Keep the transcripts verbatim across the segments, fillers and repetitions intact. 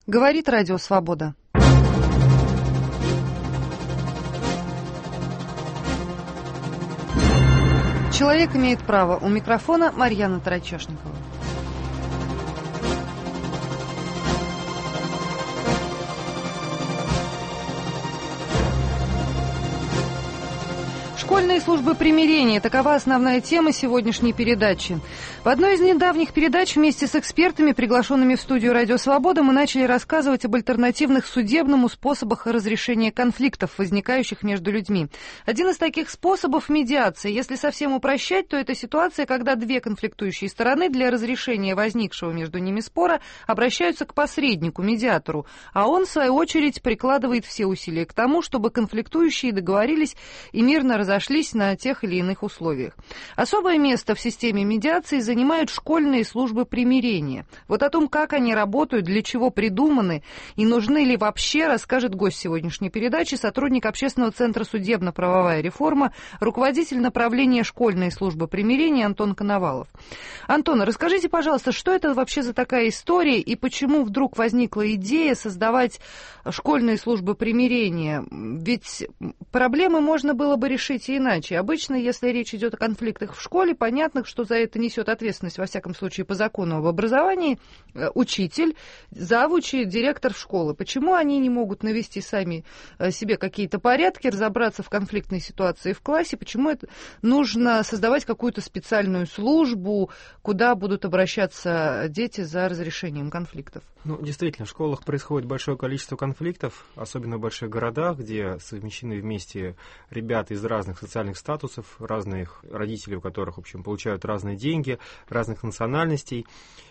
Говорит Радио Свобода. Человек имеет право. У микрофона Марьяна Тарачешникова. Школьные службы примирения – такова основная тема сегодняшней передачи. В одной из недавних передач вместе с экспертами, приглашенными в студию «Радио Свобода», мы начали рассказывать об альтернативных судебному способах разрешения конфликтов, возникающих между людьми. Один из таких способов – медиация. Если совсем упрощать, то это ситуация, когда две конфликтующие стороны для разрешения возникшего между ними спора обращаются к посреднику, медиатору, а он, в свою очередь, прикладывает все усилия к тому, чтобы конфликтующие договорились и мирно разошлись на тех или иных условиях. Особое место в системе медиации занимают школьные службы примирения. Вот о том, как они работают, для чего придуманы и нужны ли вообще, расскажет гость сегодняшней передачи, сотрудник Общественного центра «Судебно-правовая реформа», руководитель направления школьной службы примирения Антон Коновалов. Антон, расскажите, пожалуйста, что это вообще за такая история и почему вдруг возникла идея создавать школьные службы примирения? Ведь проблемы можно было бы решить иначе. Обычно, если речь идет о конфликтах в школе, понятно, что за это несет ответственность, во всяком случае, по закону об образовании, учитель, завучи, директор школы. Почему они не могут навести сами себе какие-то порядки, разобраться в конфликтной ситуации в классе? Почему это нужно создавать какую-то специальную службу, куда будут обращаться дети за разрешением конфликтов? Ну, действительно, в школах происходит большое количество конфликтов, особенно в больших городах, где совмещены вместе ребята из разных социальных статусов, разных родителей, у которых, в общем, получают разные деньги, разных национальностей.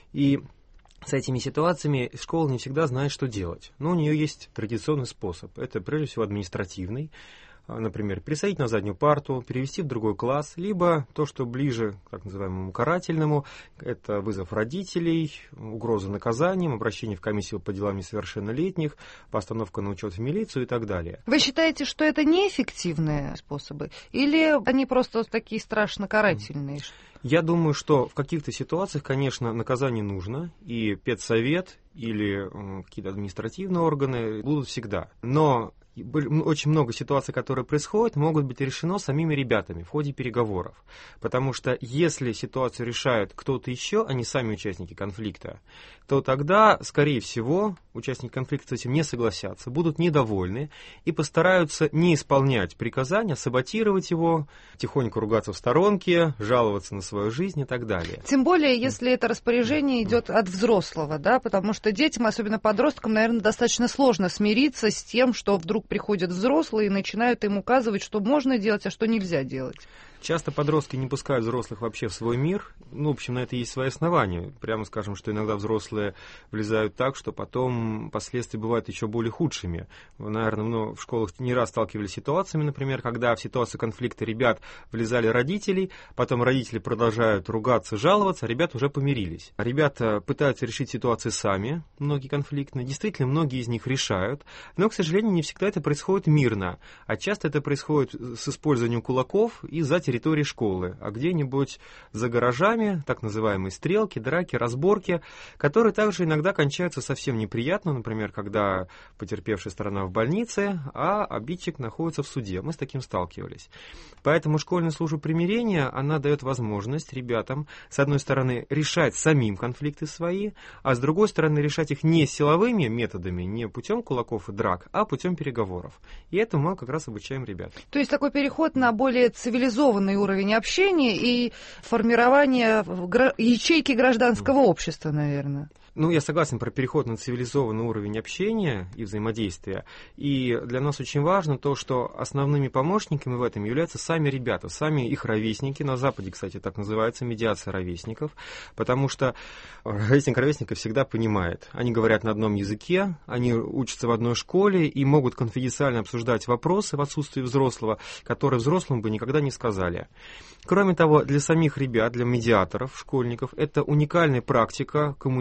И с этими ситуациями школа не всегда знает, что делать. Но у нее есть традиционный способ. Это, прежде всего, административный. Например, пересадить на заднюю парту, перевести в другой класс, либо то, что ближе к так называемому карательному, это вызов родителей, угроза наказанием, обращение в комиссию по делам несовершеннолетних, постановка на учет в милицию и так далее. Вы считаете, что это неэффективные способы? Или они просто такие страшно карательные? Я думаю, что в каких-то ситуациях, конечно, наказание нужно, и педсовет или э, какие-то административные органы будут всегда. Но очень много ситуаций, которые происходят, могут быть решено самими ребятами в ходе переговоров. Потому что если ситуацию решает кто-то еще, а не сами участники конфликта, то тогда, скорее всего, участники конфликта с этим не согласятся, будут недовольны и постараются не исполнять приказания, саботировать его, тихонько ругаться в сторонке, жаловаться на свою жизнь и так далее. Тем более, если это распоряжение идет от взрослого, да, потому что детям, особенно подросткам, наверное, достаточно сложно смириться с тем, что вдруг приходят взрослые и начинают им указывать, что можно делать, а что нельзя делать. Часто подростки не пускают взрослых вообще в свой мир. Ну, в общем, на это есть свои основания. Прямо скажем, что иногда взрослые влезают так, что потом последствия бывают еще более худшими. Вы, наверное, ну, в школах не раз сталкивались с ситуациями, например, когда в ситуацию конфликта ребят влезали родители, потом родители продолжают ругаться, жаловаться, а ребята уже помирились. Ребята пытаются решить ситуации сами, многие конфликтные. Действительно, многие из них решают, но, к сожалению, не всегда это происходит мирно. А часто это происходит с использованием кулаков и за территории школы, а где-нибудь за гаражами, так называемые стрелки, драки, разборки, которые также иногда кончаются совсем неприятно, например, когда потерпевшая сторона в больнице, а обидчик находится в суде. Мы с таким сталкивались. Поэтому школьная служба примирения, она дает возможность ребятам, с одной стороны, решать самим конфликты свои, а с другой стороны, решать их не силовыми методами, не путем кулаков и драк, а путем переговоров. И этому мы как раз обучаем ребят. То есть такой переход на более цивилизованный уровень общения и формирование ячейки гражданского общества, наверное. Ну, я согласен про переход на цивилизованный уровень общения и взаимодействия. И для нас очень важно то, что основными помощниками в этом являются сами ребята, сами их ровесники. На Западе, кстати, так называется медиация ровесников, потому что ровесник ровесника всегда понимает. Они говорят на одном языке, они учатся в одной школе и могут конфиденциально обсуждать вопросы в отсутствии взрослого, которые взрослым бы никогда не сказали. Кроме того, для самих ребят, для медиаторов, школьников, это уникальная практика коммуникации,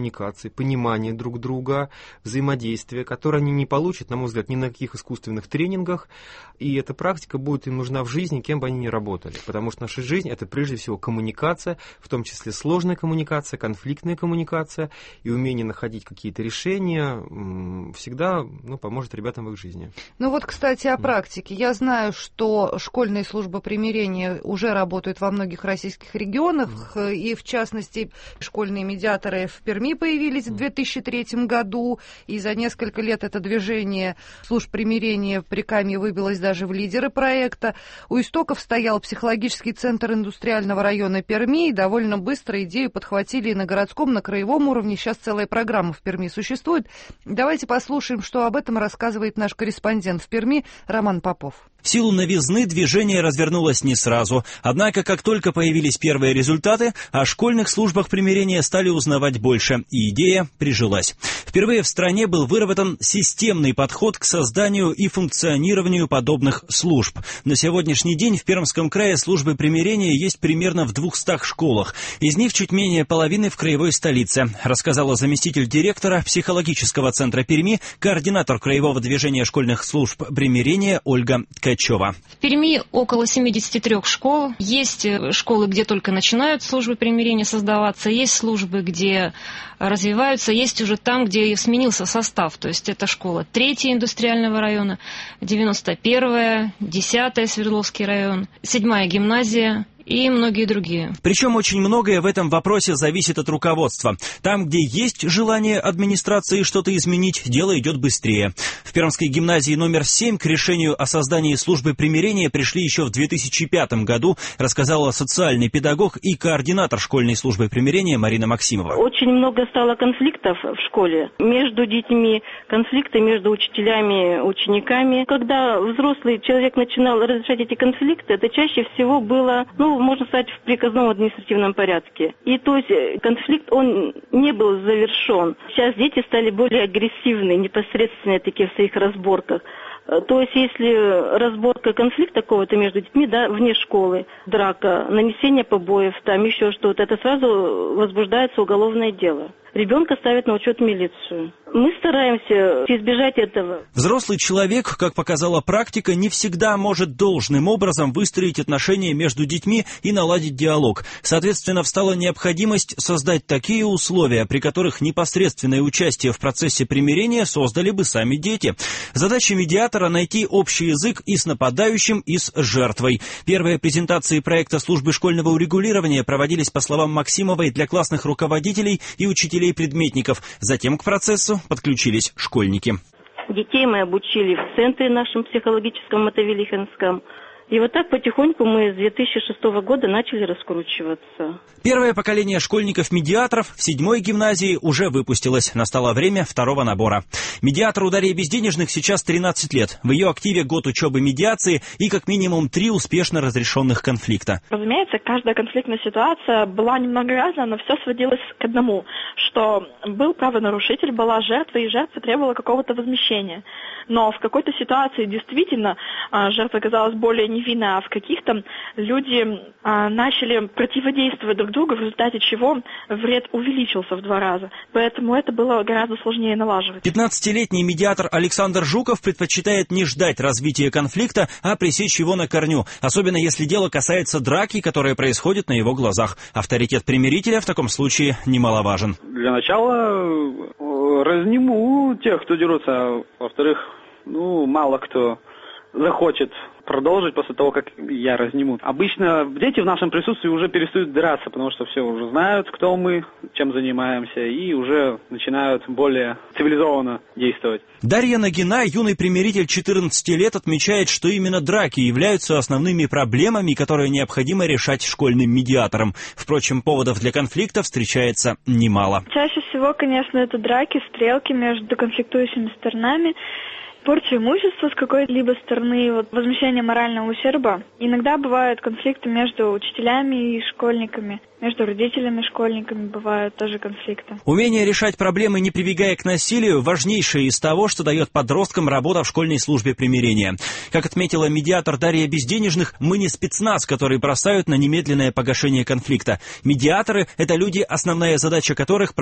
коммуникации, понимания друг друга, взаимодействия, которые они не получат, на мой взгляд, ни на каких искусственных тренингах. И эта практика будет им нужна в жизни, кем бы они ни работали. Потому что наша жизнь — это прежде всего коммуникация, в том числе сложная коммуникация, конфликтная коммуникация, и умение находить какие-то решения всегда, ну, поможет ребятам в их жизни. Ну вот, кстати, о практике. Я знаю, что школьные службы примирения уже работают во многих российских регионах, mm. и, в частности, школьные медиаторы в Перми появились mm. в две тысячи третьем году, и за несколько лет это движение служб примирения в Прикамье выбилось даже в лидеры проекта. У истоков стоял психологический центр индустриального района Перми, и довольно быстро идею подхватили и на городском, на краевом уровне. Сейчас целая программа в Перми существует. Давайте послушаем, что об этом рассказывает наш корреспондент в Перми Роман Попов. В силу новизны движение развернулось не сразу. Однако, как только появились первые результаты, о школьных службах примирения стали узнавать больше, и идея прижилась. Впервые в стране был выработан системный подход к созданию и функционированию подобных служб. На сегодняшний день в Пермском крае службы примирения есть примерно в двухстах школах. Из них чуть менее половины в краевой столице, рассказала заместитель директора психологического центра Перми, координатор краевого движения школьных служб примирения Ольга Ткачева. В Перми около семьдесят три школ. Есть школы, где только начинают службы примирения создаваться, есть службы, где развиваются, есть уже там, где сменился состав. То есть это школа третья индустриального района, девяносто первая, десятая Свердловский район, седьмая гимназия и многие другие. Причем очень многое в этом вопросе зависит от руководства. Там, где есть желание администрации что-то изменить, дело идет быстрее. В Пермской гимназии номер семь к решению о создании службы примирения пришли еще в две тысячи пятом году, рассказала социальный педагог и координатор школьной службы примирения Марина Максимова. Очень много стало конфликтов в школе между детьми, конфликты между учителями, учениками. Когда взрослый человек начинал разрешать эти конфликты, это чаще всего было, ну, можно сказать, в приказном административном порядке. И то есть конфликт, он не был завершен. Сейчас дети стали более агрессивны, непосредственные такие в своих разборках. То есть, если разборка конфликта какого-то между детьми, да, вне школы, драка, нанесение побоев, там еще что-то, это сразу возбуждается уголовное дело. Ребенка ставят на учет в милицию. Мы стараемся избежать этого. Взрослый человек, как показала практика, не всегда может должным образом выстроить отношения между детьми и наладить диалог. Соответственно, встала необходимость создать такие условия, при которых непосредственное участие в процессе примирения создали бы сами дети. Задача медиатора — найти общий язык и с нападающим, и с жертвой. Первые презентации проекта службы школьного урегулирования проводились, по словам Максимовой, для классных руководителей и учителей предметников. Затем к процессу подключились школьники. Детей мы обучили в центре нашем психологическом Мотовилихинском. И вот так потихоньку мы с две тысячи шестого года начали раскручиваться. Первое поколение школьников-медиаторов в седьмой гимназии уже выпустилось. Настало время второго набора. Медиатору Дарье Безденежных сейчас тринадцать лет. В ее активе год учебы медиации и как минимум три успешно разрешенных конфликта. Разумеется, каждая конфликтная ситуация была немного разная, но все сводилось к одному, что был правонарушитель, была жертва, и жертва требовала какого-то возмещения. Но в какой-то ситуации действительно жертва оказалась более невинна, а в каких-то люди а, начали противодействовать друг другу, в результате чего вред увеличился в два раза. Поэтому это было гораздо сложнее налаживать. пятнадцатилетний медиатор Александр Жуков предпочитает не ждать развития конфликта, а пресечь его на корню, особенно если дело касается драки, которая происходит на его глазах. Авторитет примирителя в таком случае немаловажен. Для начала разниму тех, кто дерутся. Во-вторых, ну, мало кто захочет продолжить после того, как я разниму. Обычно дети в нашем присутствии уже перестают драться, потому что все уже знают, кто мы, чем занимаемся, и уже начинают более цивилизованно действовать. Дарья Нагина, юный примиритель четырнадцати лет, отмечает, что именно драки являются основными проблемами, которые необходимо решать школьным медиаторам. Впрочем, поводов для конфликта встречается немало. Чаще всего, конечно, это драки, стрелки между конфликтующими сторонами, порча имущества с какой-либо стороны, вот, возмещение морального ущерба. Иногда бывают конфликты между учителями и школьниками, между родителями и школьниками бывают тоже конфликты. Умение решать проблемы, не прибегая к насилию, важнейшее из того, что дает подросткам работа в школьной службе примирения. Как отметила медиатор Дарья Безденежных, мы не спецназ, который бросают на немедленное погашение конфликта. Медиаторы — это люди, основная задача которых — проблему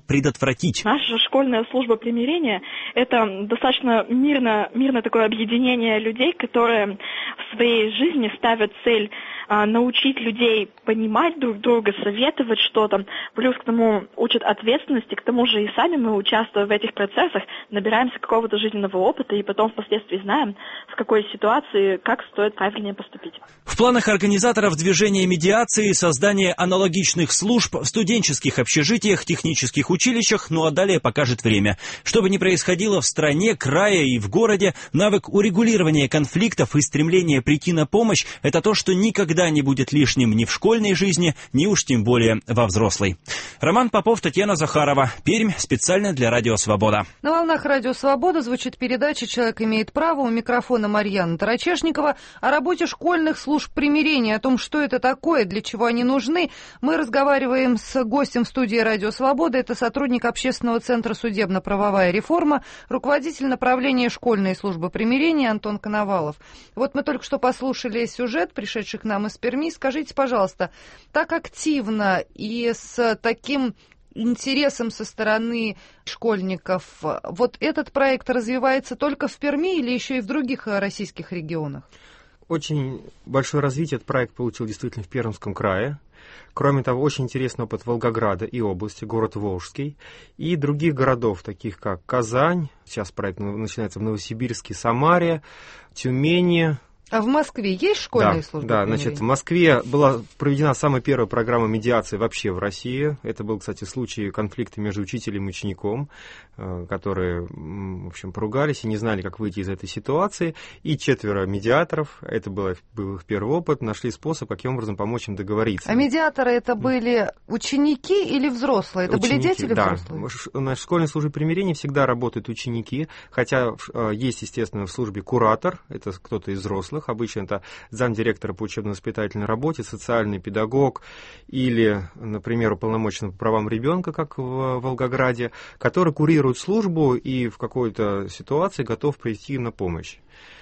предотвратить. Наша школьная служба примирения – это достаточно мирно, мирное такое объединение людей, которые в своей жизни ставят цель а, научить людей понимать друг друга, советовать что-то, плюс к тому учат ответственности, к тому же и сами мы, участвуя в этих процессах, набираемся какого-то жизненного опыта и потом впоследствии знаем, в какой ситуации как стоит правильнее поступить. В планах организаторов движения медиации создание аналогичных служб в студенческих общежитиях, технических училищах, ну а далее покажет время. Что бы ни происходило в стране, крае и в городе, навык урегулирования конфликтов и стремление прийти на помощь – это то, что никогда не будет лишним ни в школьной жизни, ни уж тем более во взрослой. Роман Попов, Татьяна Захарова, Пермь, специально для Радио Свобода. На волнах Радио Свобода звучит передача «Человек имеет право». У микрофона Марьяна Тарачешникова. О работе школьных служб примирения, о том, что это такое, для чего они нужны, мы разговариваем с гостем в студии Радио Свобода. Это сотрудник общественного центра «Судебно-правовая реформа», руководитель направления школьной службы примирения Антон Коновалов. Вот мы только что послушали сюжет, пришедший к нам из Перми. Скажите, пожалуйста, так активно и с таким интересом со стороны школьников, вот этот проект развивается только в Перми или еще и в других российских регионах? Очень большое развитие этот проект получил действительно в Пермском крае. Кроме того, очень интересный опыт Волгограда и области, город Волжский, и других городов, таких как Казань, сейчас проект начинается в Новосибирске, Самаре, Тюмени. А в Москве есть школьные да, службы Да, примирения? значит, в Москве была проведена самая первая программа медиации вообще в России. Это был, кстати, случай конфликта между учителем и учеником, которые, в общем, поругались и не знали, как выйти из этой ситуации. И четверо медиаторов, это был, был их первый опыт, нашли способ, каким образом помочь им договориться. А медиаторы это были ученики или взрослые? Это ученики, были дети или да. взрослые? В школьной службе примирения всегда работают ученики, хотя есть, естественно, в службе куратор, это кто-то из взрослых. Обычно это замдиректора по учебно-воспитательной работе, социальный педагог или, например, уполномоченный по правам ребенка, как в Волгограде, который курирует службу и в какой-то ситуации готов прийти на помощь.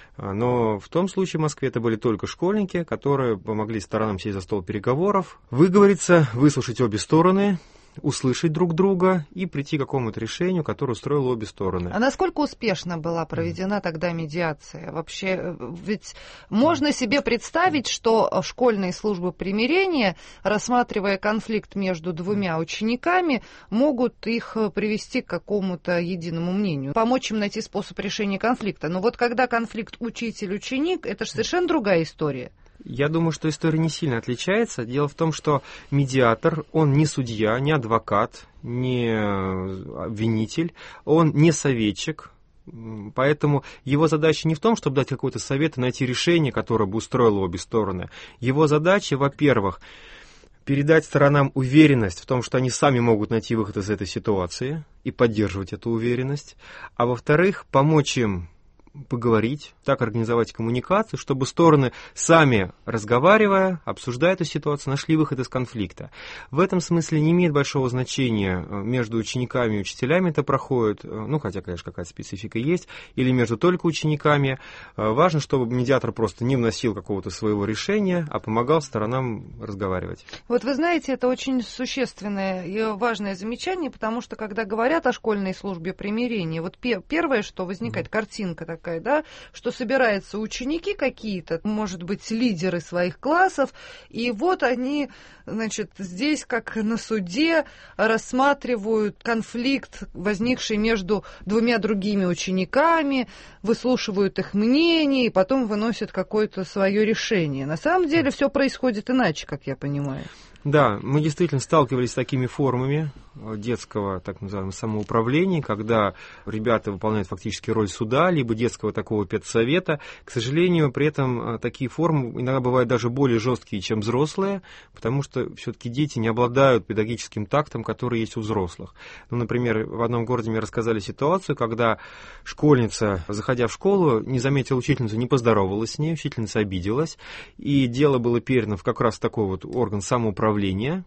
Но в том случае в Москве это были только школьники, которые помогли сторонам сесть за стол переговоров, выговориться, выслушать обе стороны, услышать друг друга и прийти к какому-то решению, которое устроило обе стороны. А насколько успешно была проведена тогда медиация? Вообще, ведь можно себе представить, что школьные службы примирения, рассматривая конфликт между двумя учениками, могут их привести к какому-то единому мнению, помочь им найти способ решения конфликта. Но вот когда конфликт учитель-ученик, это же совершенно другая история. Я думаю, что история не сильно отличается. Дело в том, что медиатор, он не судья, не адвокат, не обвинитель, он не советчик. Поэтому его задача не в том, чтобы дать какой-то совет и найти решение, которое бы устроило обе стороны. Его задача, во-первых, передать сторонам уверенность в том, что они сами могут найти выход из этой ситуации и поддерживать эту уверенность. А во-вторых, помочь им поговорить, так организовать коммуникацию, чтобы стороны сами, разговаривая, обсуждая эту ситуацию, нашли выход из конфликта. В этом смысле не имеет большого значения, между учениками и учителями это проходит, ну, хотя, конечно, какая-то специфика есть, или между только учениками. Важно, чтобы медиатор просто не вносил какого-то своего решения, а помогал сторонам разговаривать. Вот вы знаете, это очень существенное и важное замечание, потому что, когда говорят о школьной службе примирения, вот первое, что возникает, mm-hmm. картинка такая, такая, да, что собираются ученики какие-то, может быть, лидеры своих классов, и вот они, значит, здесь, как на суде, рассматривают конфликт, возникший между двумя другими учениками, выслушивают их мнение и потом выносят какое-то свое решение. На самом деле все происходит иначе, как я понимаю. Да, мы действительно сталкивались с такими формами детского, так называемого, самоуправления, когда ребята выполняют фактически роль суда, либо детского такого педсовета. К сожалению, при этом такие формы иногда бывают даже более жесткие, чем взрослые, потому что все-таки дети не обладают педагогическим тактом, который есть у взрослых. Ну, например, в одном городе мне рассказали ситуацию, когда школьница, заходя в школу, не заметила учительницу, не поздоровалась с ней, учительница обиделась, и дело было передано в как раз такой вот орган самоуправления,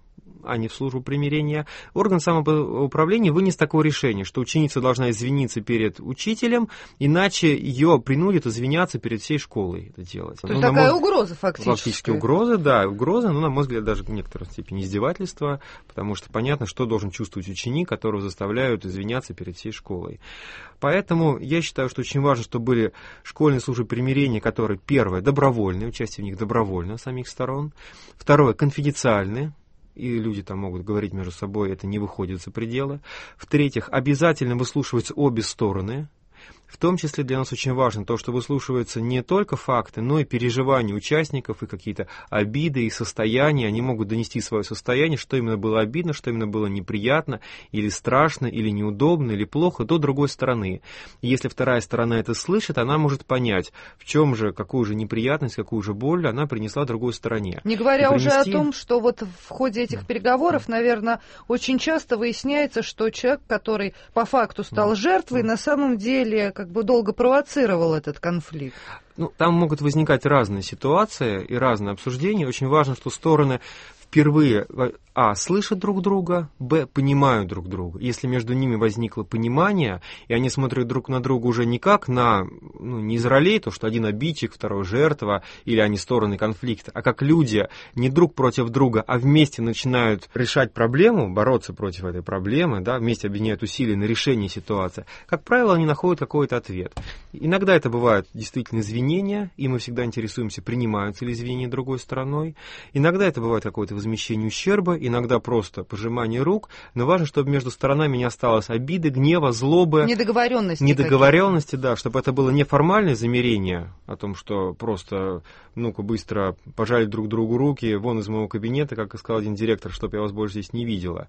а не в службу примирения, орган самоуправления вынес такое решение, что ученица должна извиниться перед учителем, иначе ее принудят извиняться перед всей школой это делать. То ну, есть такая мой... угроза фактически. Фактически угроза, да, угроза, но, на мой взгляд, даже в некоторой степени издевательство, потому что понятно, что должен чувствовать ученик, которого заставляют извиняться перед всей школой. Поэтому я считаю, что очень важно, чтобы были школьные службы примирения, которые, первое, добровольные, участие в них добровольно с самих сторон, второе, конфиденциальные, и люди там могут говорить между собой, это не выходит за пределы, в-третьих, обязательно выслушиваются обе стороны. В том числе для нас очень важно то, что выслушиваются не только факты, но и переживания участников, и какие-то обиды, и состояния. Они могут донести свое состояние, что именно было обидно, что именно было неприятно, или страшно, или неудобно, или плохо, до другой стороны. И если вторая сторона это слышит, она может понять, в чем же, какую же неприятность, какую же боль она принесла другой стороне. Не говоря принести... уже о том, что вот в ходе этих переговоров, наверное, очень часто выясняется, что человек, который по факту стал жертвой, на самом деле как бы долго провоцировал этот конфликт. Ну, там могут возникать разные ситуации и разные обсуждения. Очень важно, что стороны впервые, а, слышат друг друга, б, понимают друг друга. Если между ними возникло понимание, и они смотрят друг на друга уже не как на, ну, не из ролей, то, что один обидчик, второй жертва, или они стороны конфликта, а как люди не друг против друга, а вместе начинают решать проблему, бороться против этой проблемы, да, вместе объединяют усилия на решение ситуации, как правило, они находят какой-то ответ. Иногда это бывают действительно извинения, и мы всегда интересуемся, принимаются ли извинения другой стороной. Иногда это бывает какое-то возмещение ущерба, иногда просто пожимание рук, но важно, чтобы между сторонами не осталось обиды, гнева, злобы. Недоговоренности. Недоговоренности, да, чтобы это было не формальное замирение о том, что просто, ну-ка, быстро пожали друг другу руки, вон из моего кабинета, как и сказал один директор, чтобы я вас больше здесь не видела.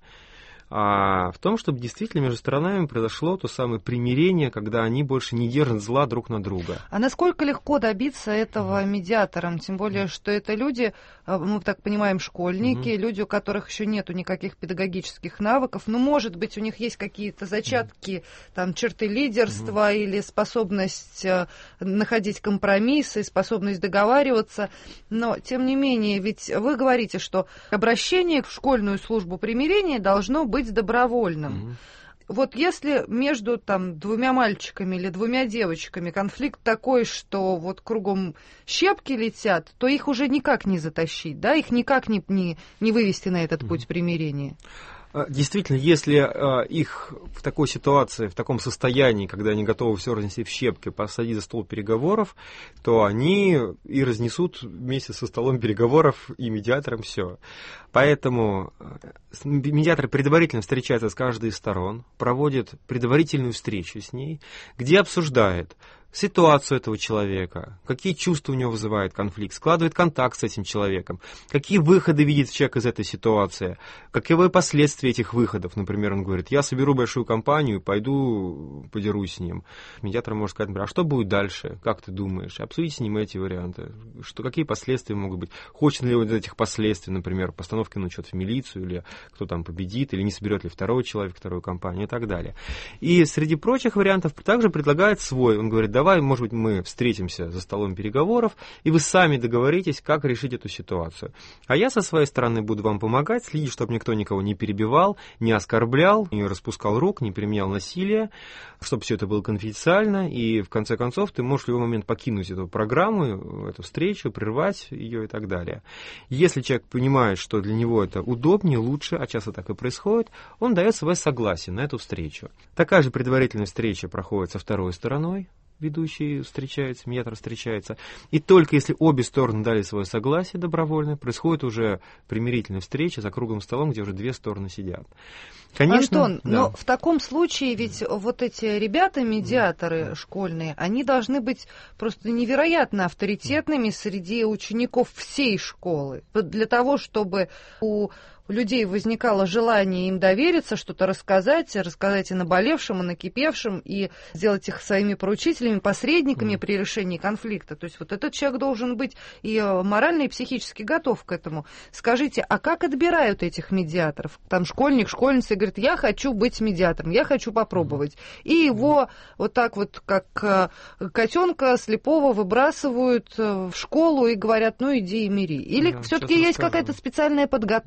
А в том, чтобы действительно между сторонами произошло то самое примирение, когда они больше не держат зла друг на друга. А насколько легко добиться этого медиатором? Тем более, что это люди, мы так понимаем, школьники, mm-hmm. люди, у которых еще нету никаких педагогических навыков. Ну, может быть, у них есть какие-то зачатки, mm-hmm. там, черты лидерства mm-hmm. или способность находить компромиссы, способность договариваться. Но, тем не менее, ведь вы говорите, что обращение в школьную службу примирения должно быть добровольным. Mm-hmm. Вот если между там двумя мальчиками или двумя девочками конфликт такой, что вот кругом щепки летят, то их уже никак не затащить, да, их никак не, не, не вывести на этот mm-hmm. путь примирения. Действительно, если э, их в такой ситуации, в таком состоянии, когда они готовы все разнести в щепки, посадить за стол переговоров, то они и разнесут вместе со столом переговоров и медиатором все. Поэтому медиатор предварительно встречается с каждой из сторон, проводит предварительную встречу с ней, где обсуждает ситуацию этого человека, какие чувства у него вызывает конфликт, складывает контакт с этим человеком, какие выходы видит человек из этой ситуации, каковы последствия этих выходов. Например, он говорит, я соберу большую компанию, пойду подерусь с ним. Медиатор может сказать, например, а что будет дальше, как ты думаешь, обсудить с ним эти варианты, что, какие последствия могут быть, хочет ли он из этих последствий, например, постановки на учет в милицию, или кто там победит, или не соберет ли второй человек вторую компанию и так далее. И среди прочих вариантов также предлагает свой, он говорит, давай, может быть, мы встретимся за столом переговоров, и вы сами договоритесь, как решить эту ситуацию. А я со своей стороны буду вам помогать, следить, чтобы никто никого не перебивал, не оскорблял, не распускал рук, не применял насилие, чтобы все это было конфиденциально, и в конце концов ты можешь в любой момент покинуть эту программу, эту встречу, прервать ее и так далее. Если человек понимает, что для него это удобнее, лучше, а часто так и происходит, он дает свое согласие на эту встречу. Такая же предварительная встреча проходит со второй стороной, ведущий встречается, медиатор встречается. И только если обе стороны дали свое согласие добровольно, происходит уже примирительная встреча за круглым столом, где уже две стороны сидят. Конечно, Антон, да. но в таком случае ведь вот эти ребята, медиаторы mm. школьные, они должны быть просто невероятно авторитетными среди учеников всей школы. Для того, чтобы у у людей возникало желание им довериться, что-то рассказать, рассказать и наболевшим, и накипевшим, и сделать их своими поручителями, посредниками mm. при решении конфликта. То есть вот этот человек должен быть и морально, и психически готов к этому. Скажите, а как отбирают этих медиаторов? Там школьник, школьница говорит, я хочу быть медиатором, я хочу попробовать. Mm. И его mm. вот так вот, как котенка слепого, выбрасывают в школу и говорят, ну иди и мири. Или yeah, все-таки есть какая-то специальная подготовка, психология,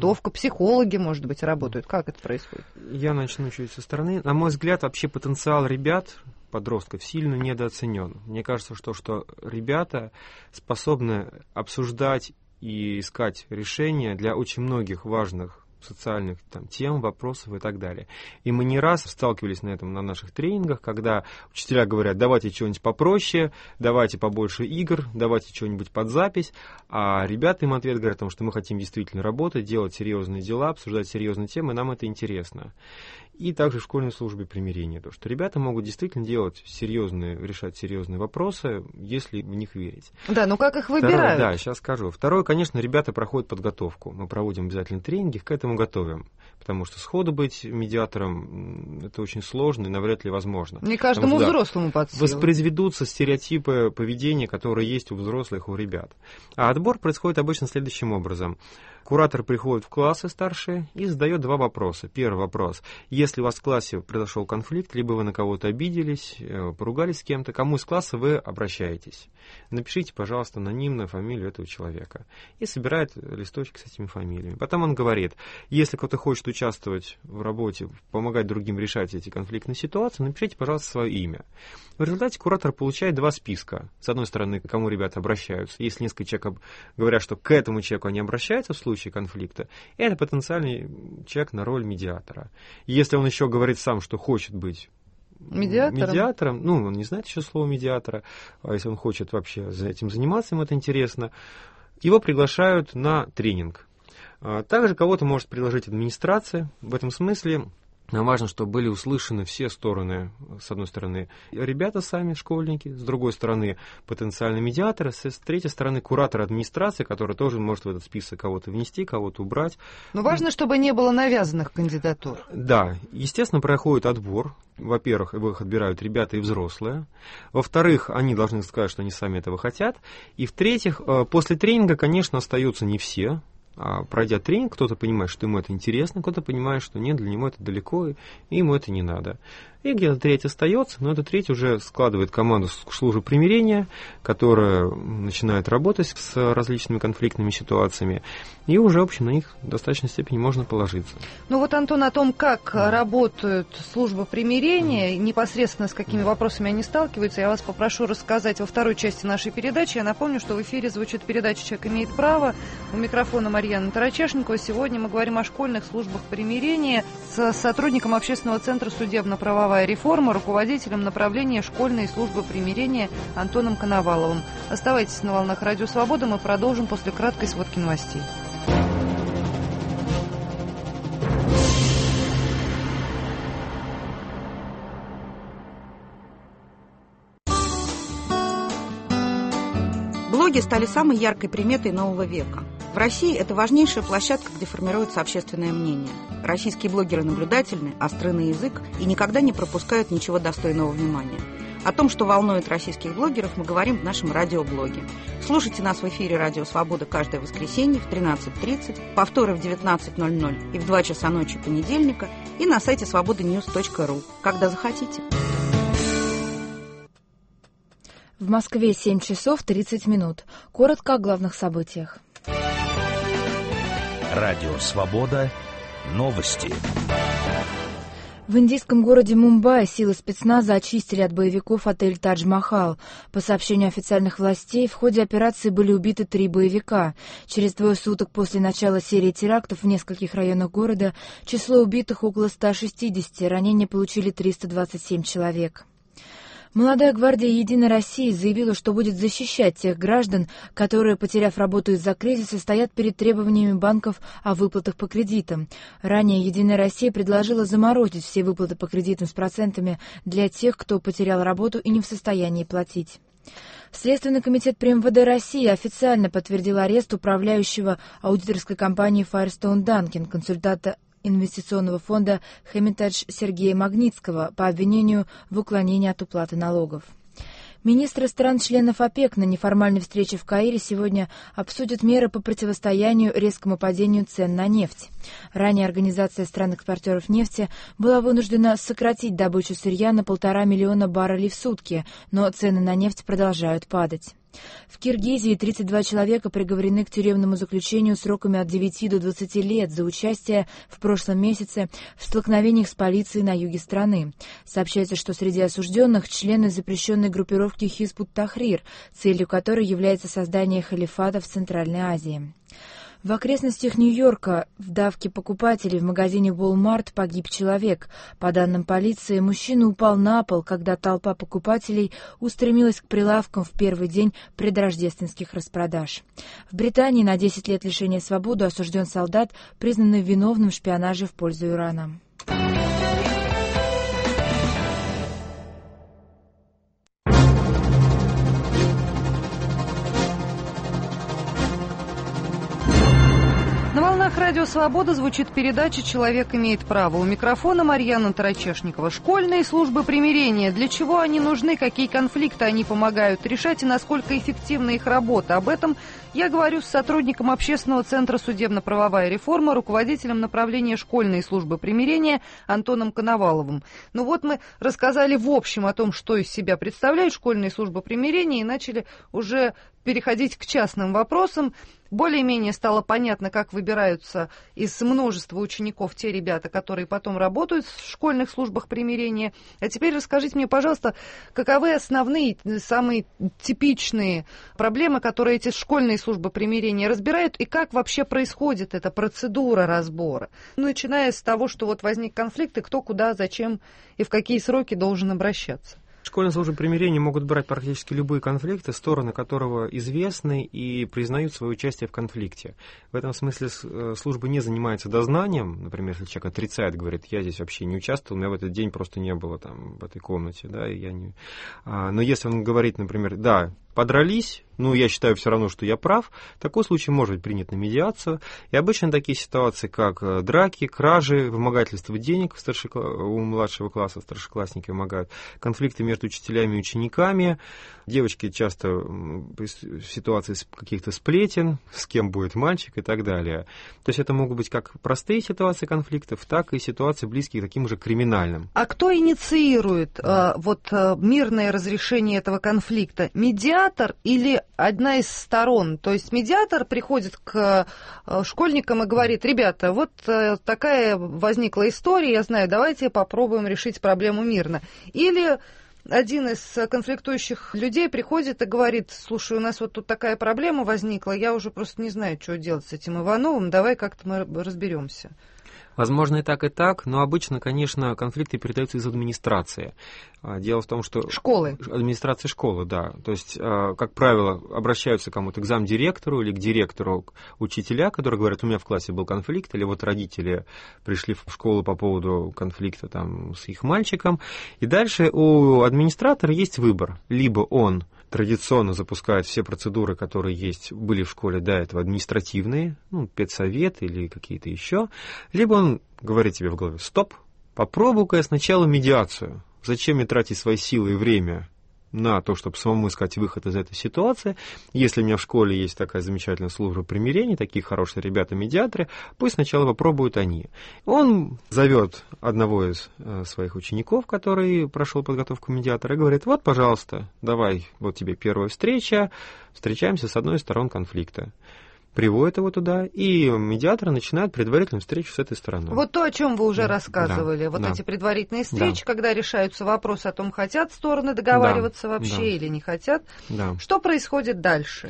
психологи, может быть, работают? Как это происходит? Я начну чуть со стороны. На мой взгляд, вообще потенциал ребят, подростков, сильно недооценен. Мне кажется, что, что ребята способны обсуждать и искать решения для очень многих важных социальных там, тем, вопросов и так далее. И мы не раз сталкивались на этом на наших тренингах, когда учителя говорят, давайте что-нибудь попроще, давайте побольше игр, давайте что-нибудь под запись, а ребята им ответ говорят, потому что мы хотим действительно работать, делать серьезные дела, обсуждать серьезные темы, нам это интересно. И также в школьной службе примирения, то, что ребята могут действительно делать серьезные, решать серьезные вопросы, если в них верить. Да, но как их выбирают? Второе, да, сейчас скажу. Второе, конечно, ребята проходят подготовку. Мы проводим обязательно тренинги, к этому готовим. Потому что сходу быть медиатором это очень сложно и навряд ли возможно. Не каждому Потому, взрослому под силу. Воспроизведутся стереотипы поведения, которые есть у взрослых, у ребят. А отбор происходит обычно следующим образом. Куратор приходит в классы старшие и задает два вопроса. Первый вопрос. Если у вас в классе произошел конфликт, либо вы на кого-то обиделись, поругались с кем-то, кому из класса вы обращаетесь? Напишите, пожалуйста, анонимно фамилию этого человека. И собирает листочек с этими фамилиями. Потом он говорит, если кто-то хочет участвовать в работе, помогать другим решать эти конфликтные ситуации, напишите, пожалуйста, свое имя. В результате куратор получает два списка. С одной стороны, к кому ребята обращаются. Если несколько человек говорят, что к этому человеку они обращаются в случае конфликта, это потенциальный человек на роль медиатора. Если он еще говорит сам, что хочет быть медиатором, медиатором ну, он не знает еще слова медиатора, а если он хочет вообще этим заниматься, ему это интересно, его приглашают на тренинг. Также кого-то может предложить администрация. В этом смысле нам важно, чтобы были услышаны все стороны. С одной стороны, ребята сами, школьники, с другой стороны, потенциальный медиатор, с третьей стороны, куратор администрации, который тоже может в этот список кого-то внести, кого-то убрать. Но важно, чтобы не было навязанных кандидатур. Да, естественно, проходит отбор. Во-первых, их отбирают ребята и взрослые. Во-вторых, они должны сказать, что они сами этого хотят. И в-третьих, после тренинга, конечно, остаются не все. А пройдя тренинг, кто-то понимает, что ему это интересно, кто-то понимает, что нет, для него это далеко, и ему это не надо. И где-то треть остается, но этот треть уже складывает команду службы примирения, которая начинает работать с различными конфликтными ситуациями, и уже, в общем, на них в достаточной степени можно положиться. Ну вот, Антон, о том, как работают службы примирения, mm. непосредственно с какими вопросами они сталкиваются, я вас попрошу рассказать во второй части нашей передачи. Я напомню, что в эфире звучит передача «Человек имеет право». У микрофона Марьяна Тарачешникова. Сегодня мы говорим о школьных службах примирения с сотрудником Общественного центра «Судебно-правовая реформа», руководителем направления школьной службы примирения Антоном Коноваловым. Оставайтесь на волнах Радио Свобода, мы продолжим после краткой сводки новостей. Блоги стали самой яркой приметой нового века. В России это важнейшая площадка, где формируется общественное мнение. Российские блогеры наблюдательны, остры на язык и никогда не пропускают ничего достойного внимания. О том, что волнует российских блогеров, мы говорим в нашем радиоблоге. Слушайте нас в эфире «Радио Свобода» каждое воскресенье в тринадцать тридцать, повторы в девятнадцать ноль ноль и в два часа ночи понедельника и на сайте свобода ньюс точка ру, когда захотите. В Москве семь часов тридцать минут. Коротко о главных событиях. Радио «Свобода». Новости. В индийском городе Мумбаи силы спецназа очистили от боевиков отель «Тадж-Махал». По сообщению официальных властей, в ходе операции были убиты три боевика. Через двое суток после начала серии терактов в нескольких районах города число убитых около ста шестидесяти, ранения получили триста двадцать семь человек. Молодая гвардия «Единой России» заявила, что будет защищать тех граждан, которые, потеряв работу из-за кризиса, стоят перед требованиями банков о выплатах по кредитам. Ранее «Единая Россия» предложила заморозить все выплаты по кредитам с процентами для тех, кто потерял работу и не в состоянии платить. Следственный комитет при эм вэ дэ России официально подтвердил арест управляющего аудиторской компанией Firestone Duncan, консультанта инвестиционного фонда Hermitage Сергея Магнитского по обвинению в уклонении от уплаты налогов. Министры стран-членов ОПЕК на неформальной встрече в Каире сегодня обсудят меры по противостоянию резкому падению цен на нефть. Ранее Организация стран-экспортеров нефти была вынуждена сократить добычу сырья на полтора миллиона баррелей в сутки, но цены на нефть продолжают падать. В Киргизии тридцать два человека приговорены к тюремному заключению сроками от девяти до двадцати лет за участие в прошлом месяце в столкновениях с полицией на юге страны. Сообщается, что среди осужденных члены запрещенной группировки Хизб ут-Тахрир, целью которой является создание халифата в Центральной Азии. В окрестностях Нью-Йорка в давке покупателей в магазине Walmart погиб человек. По данным полиции, мужчина упал на пол, когда толпа покупателей устремилась к прилавкам в первый день предрождественских распродаж. В Британии на десять лет лишения свободы осужден солдат, признанный виновным в шпионаже в пользу Ирана. Радио «Свобода» звучит передача «Человек имеет право». У микрофона Марьяна Тарачешникова. Школьные службы примирения. Для чего они нужны, какие конфликты они помогают решать и насколько эффективна их работа? Об этом я говорю с сотрудником Общественного центра «Судебно-правовая реформа», руководителем направления школьной службы примирения Антоном Коноваловым. Ну вот мы рассказали в общем о том, что из себя представляет школьная служба примирения, и начали уже переходить к частным вопросам. Более-менее стало понятно, как выбираются из множества учеников те ребята, которые потом работают в школьных службах примирения. А теперь расскажите мне, пожалуйста, каковы основные, самые типичные проблемы, которые эти школьные службы примирения разбирают, и как вообще происходит эта процедура разбора, начиная с того, что вот возник конфликт, и кто, куда, зачем и в какие сроки должен обращаться. Школьные службы примирения могут брать практически любые конфликты, стороны которого известны и признают свое участие в конфликте. В этом смысле служба не занимается дознанием. Например, если человек отрицает, говорит, я здесь вообще не участвовал, меня в этот день просто не было там, в этой комнате. Да, и я не... Но если он говорит, например, да, подрались, ну, я считаю все равно, что я прав, такой случай может быть принят на медиацию. И обычно такие ситуации, как драки, кражи, вымогательство денег в старшек... у младшего класса, старшеклассники вымогают, конфликты между учителями и учениками, девочки часто в ситуации каких-то сплетен, с кем будет мальчик и так далее. То есть это могут быть как простые ситуации конфликтов, так и ситуации, близкие к таким же криминальным. А кто инициирует э, вот, э, мирное разрешение этого конфликта? Медиатор или одна из сторон? То есть медиатор приходит к э, школьникам и говорит, ребята, вот э, такая возникла история, я знаю, давайте попробуем решить проблему мирно. Или один из конфликтующих людей приходит и говорит, слушай, у нас вот тут такая проблема возникла, я уже просто не знаю, что делать с этим Ивановым, давай как-то мы разберемся. Возможно, и так, и так, но обычно, конечно, конфликты передаются из администрации. Дело в том, что... Школы. Администрация школы, да. То есть, как правило, обращаются кому-то к замдиректору или к директору учителя, которые говорят, у меня в классе был конфликт, или вот родители пришли в школу по поводу конфликта там, с их мальчиком. И дальше у администратора есть выбор. Либо он традиционно запускает все процедуры, которые есть, были в школе до этого, административные, ну, педсовет или какие-то еще, либо он говорит тебе в голове, стоп, попробуй-ка я сначала медиацию. Зачем мне тратить свои силы и время на то, чтобы самому искать выход из этой ситуации? Если у меня в школе есть такая замечательная служба примирения, такие хорошие ребята-медиаторы, пусть сначала попробуют они. Он зовет одного из э, своих учеников, который прошел подготовку медиатора, и говорит, вот, пожалуйста, давай, вот тебе первая встреча, встречаемся с одной из сторон конфликта. Приводит его туда, и медиатор начинает предварительную встречу с этой стороной. Вот то, о чем вы уже да, рассказывали, да, вот да. эти предварительные встречи, да. когда решаются вопросы о том, хотят стороны договариваться да, вообще да. или не хотят. Да. Что происходит дальше?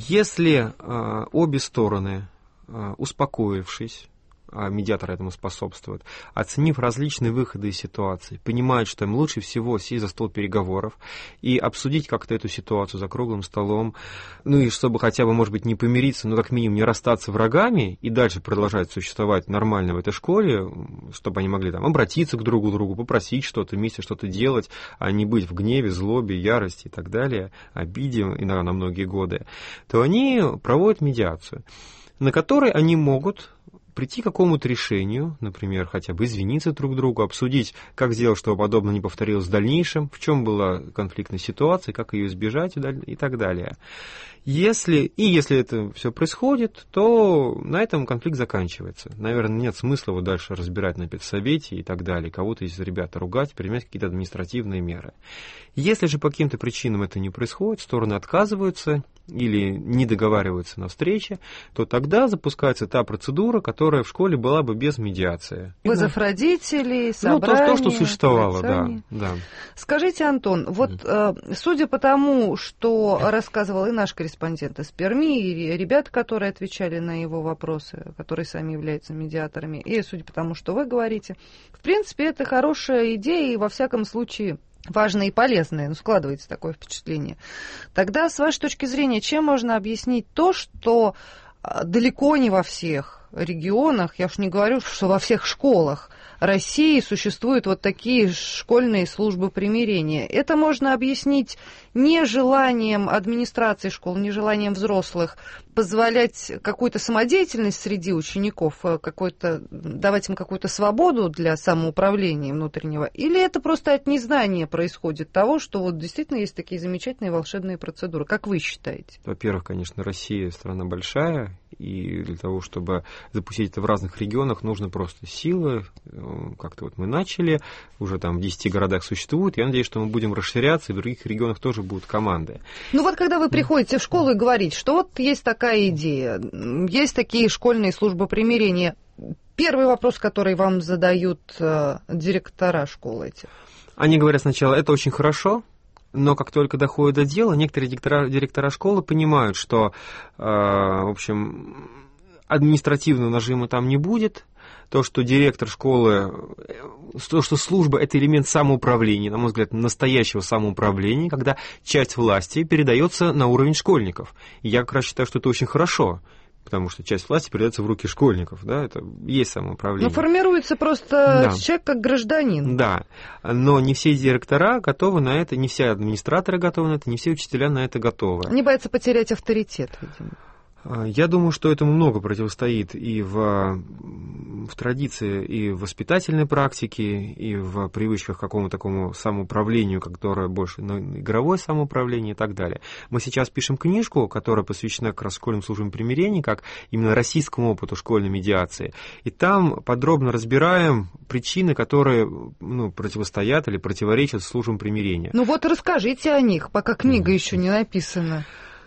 Если э, обе стороны, э, успокоившись, а медиатор этому способствует, оценив различные выходы из ситуации, понимают, что им лучше всего сесть за стол переговоров и обсудить как-то эту ситуацию за круглым столом, ну и чтобы хотя бы, может быть, не помириться, но как минимум не расстаться врагами и дальше продолжать существовать нормально в этой школе, чтобы они могли там обратиться к другу другу, попросить что-то, вместе что-то делать, а не быть в гневе, злобе, ярости и так далее, обиде, иногда на многие годы, то они проводят медиацию, на которой они могут прийти к какому-то решению, например, хотя бы извиниться друг другу, обсудить, как сделать, чтобы подобное не повторилось в дальнейшем, в чем была конфликтная ситуация, как ее избежать и так далее. Если, и если это все происходит, то на этом конфликт заканчивается. Наверное, нет смысла его дальше разбирать на педсовете и так далее, кого-то из ребят ругать, принимать какие-то административные меры. Если же по каким-то причинам это не происходит, стороны отказываются или не договариваются на встрече, то тогда запускается та процедура, которая в школе была бы без медиации. Вызов родителей, собрание. Ну, то, то, что существовало, да, да. Скажите, Антон, вот mm. судя по тому, что рассказывал и наш корреспондент из Перми, и ребята, которые отвечали на его вопросы, которые сами являются медиаторами, и судя по тому, что вы говорите, в принципе, это хорошая идея, и во всяком случае важное и полезное, ну, складывается такое впечатление. Тогда, с вашей точки зрения, чем можно объяснить то, что далеко не во всех регионах, я уж не говорю, что во всех школах России существуют вот такие школьные службы примирения? Это можно объяснить не желанием администрации школ, не желанием взрослых позволять какую-то самодеятельность среди учеников, какой-то, давать им какую-то свободу для самоуправления внутреннего, или это просто от незнания происходит того, что вот действительно есть такие замечательные волшебные процедуры? Как вы считаете? Во-первых, конечно, Россия страна большая, и для того, чтобы запустить это в разных регионах, нужно просто силы. Как-то вот мы начали, уже там в десяти городах существует, я надеюсь, что мы будем расширяться, и в других регионах тоже будут команды. Ну вот когда вы приходите в школу и говорите, что вот есть такая идея, есть такие школьные службы примирения, первый вопрос, который вам задают э, директора школы эти? Они говорят сначала, это очень хорошо, но как только доходит до дела, некоторые директора, директора школы понимают, что, э, в общем, административного нажима там не будет, то, что директор школы, то, что служба – это элемент самоуправления, на мой взгляд, настоящего самоуправления, когда часть власти передается на уровень школьников. И я как раз считаю, что это очень хорошо, потому что часть власти передается в руки школьников, да, это есть самоуправление. Ну, формируется просто да. человек как гражданин. Да, но не все директора готовы на это, не все администраторы готовы на это, не все учителя на это готовы. Они боятся потерять авторитет, видимо. Я думаю, что этому много противостоит и в, в традиции, и в воспитательной практике, и в привычках к какому-то такому самоуправлению, которое больше ну, игровое самоуправление и так далее. Мы сейчас пишем книжку, которая посвящена как раз школьным службам примирения, как именно российскому опыту школьной медиации. И там подробно разбираем причины, которые ну, противостоят или противоречат службам примирения. Ну вот расскажите о них, пока книга mm-hmm. еще не написана.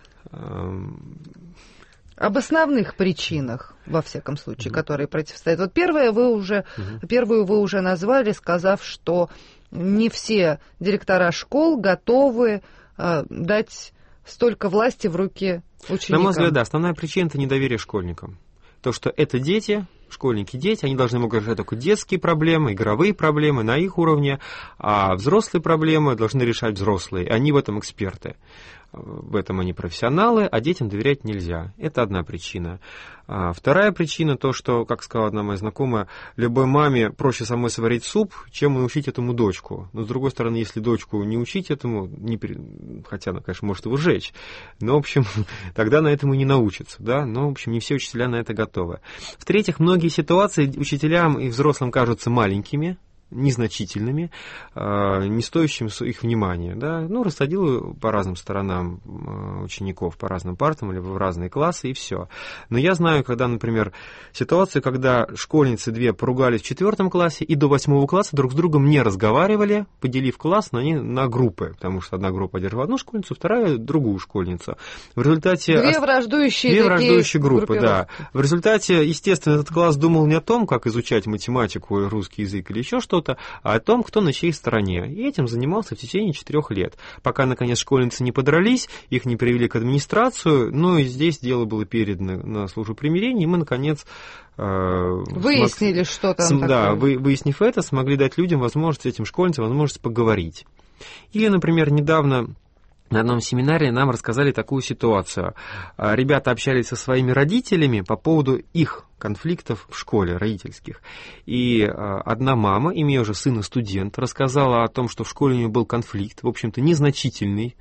Об основных причинах, во всяком случае, mm-hmm. которые противостоят. Вот первое вы уже, mm-hmm. первую вы уже назвали, сказав, что не все директора школ готовы э, дать столько власти в руки ученикам. На мой взгляд, да, основная причина – это недоверие школьникам. То, что это дети, школьники-дети, они должны могут решать только детские проблемы, игровые проблемы на их уровне, а взрослые проблемы должны решать взрослые, они в этом эксперты. В этом они профессионалы, а детям доверять нельзя. Это одна причина. А вторая причина то, что, как сказала одна моя знакомая, любой маме проще самой сварить суп, чем научить этому дочку. Но, с другой стороны, если дочку не учить этому, не, хотя она, конечно, может его сжечь, но, в общем, тогда на этому и не научится. Да? Но, в общем, не все учителя на это готовы. В-третьих, многие ситуации учителям и взрослым кажутся маленькими, незначительными, не стоящим их внимания. Да? Ну, рассадил по разным сторонам учеников, по разным партам или в разные классы, и все. Но я знаю, когда, например, ситуация, когда школьницы две поругались в четвертом классе и до восьмого класса друг с другом не разговаривали, поделив класс на, на группы, потому что одна группа держала одну школьницу, вторая другую школьницу. В результате... Две враждующие, две враждующие группы, да. В результате, естественно, этот класс думал не о том, как изучать математику, русский язык или еще что-то, а о том, кто на чьей стороне. И этим занимался в течение четырех лет. Пока, наконец, школьницы не подрались, их не привели к администрацию, ну и здесь дело было передано на службу примирения, и мы, наконец... Э, Выяснили, смог... что там См... такое. Да, вы, выяснив это, смогли дать людям возможность, этим школьницам возможность поговорить. Или, например, недавно... На одном семинаре нам рассказали такую ситуацию. Ребята общались со своими родителями по поводу их конфликтов в школе, родительских. И одна мама, имея уже сына-студента, рассказала о том, что в школе у нее был конфликт, в общем-то, незначительный,